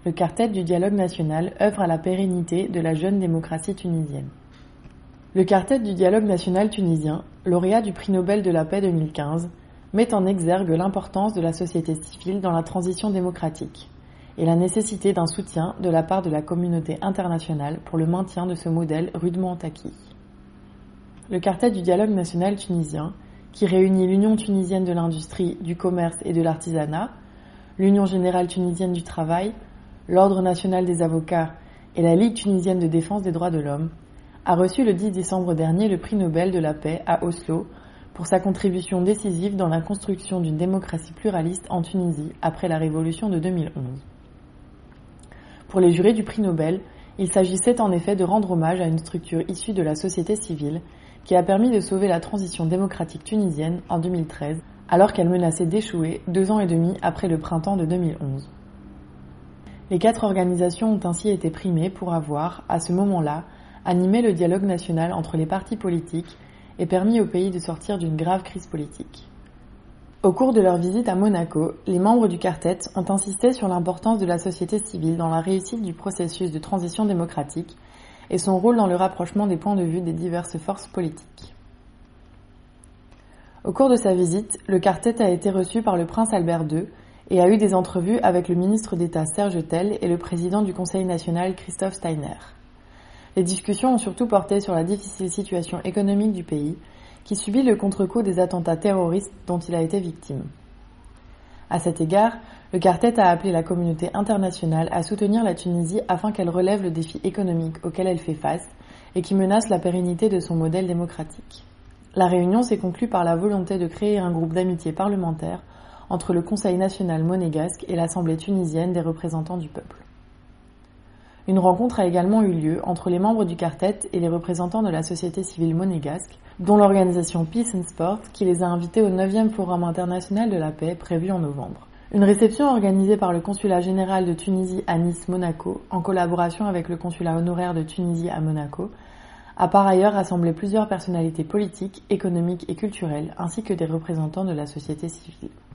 Le quartet du dialogue national œuvre à la pérennité de la jeune démocratie tunisienne. Le quartet du dialogue national tunisien, lauréat du prix Nobel de la paix 2015, met en exergue l'importance de la société civile dans la transition démocratique et la nécessité d'un soutien de la part de la communauté internationale pour le maintien de ce modèle rudement acquis. Le quartet du dialogue national tunisien, qui réunit l'Union tunisienne de l'industrie, du commerce et de l'artisanat, l'Union générale tunisienne du travail, l'Ordre national des avocats et la Ligue tunisienne de défense des droits de l'homme, a reçu le 10 décembre dernier le prix Nobel de la paix à Oslo pour sa contribution décisive dans la construction d'une démocratie pluraliste en Tunisie après la révolution de 2011. Pour les jurés du prix Nobel, il s'agissait en effet de rendre hommage à une structure issue de la société civile qui a permis de sauver la transition démocratique tunisienne en 2013, alors qu'elle menaçait d'échouer 2 ans et demi après le printemps de 2011. Les 4 organisations ont ainsi été primées pour avoir, à ce moment-là, animé le dialogue national entre les partis politiques et permis au pays de sortir d'une grave crise politique. Au cours de leur visite à Monaco, les membres du quartet ont insisté sur l'importance de la société civile dans la réussite du processus de transition démocratique et son rôle dans le rapprochement des points de vue des diverses forces politiques. Au cours de sa visite, le quartet a été reçu par le prince Albert II et a eu des entrevues avec le ministre d'État Serge Tell et le président du Conseil national Christophe Steiner. Les discussions ont surtout porté sur la difficile situation économique du pays, qui subit le contre-coup des attentats terroristes dont il a été victime. À cet égard, le quartet a appelé la communauté internationale à soutenir la Tunisie afin qu'elle relève le défi économique auquel elle fait face et qui menace la pérennité de son modèle démocratique. La réunion s'est conclue par la volonté de créer un groupe d'amitié parlementaire entre le Conseil national monégasque et l'Assemblée tunisienne des représentants du peuple. Une rencontre a également eu lieu entre les membres du quartet et les représentants de la société civile monégasque, dont l'organisation Peace and Sport, qui les a invités au 9e Forum international de la paix prévu en novembre. Une réception organisée par le consulat général de Tunisie à Nice-Monaco, en collaboration avec le consulat honoraire de Tunisie à Monaco, a par ailleurs rassemblé plusieurs personnalités politiques, économiques et culturelles, ainsi que des représentants de la société civile.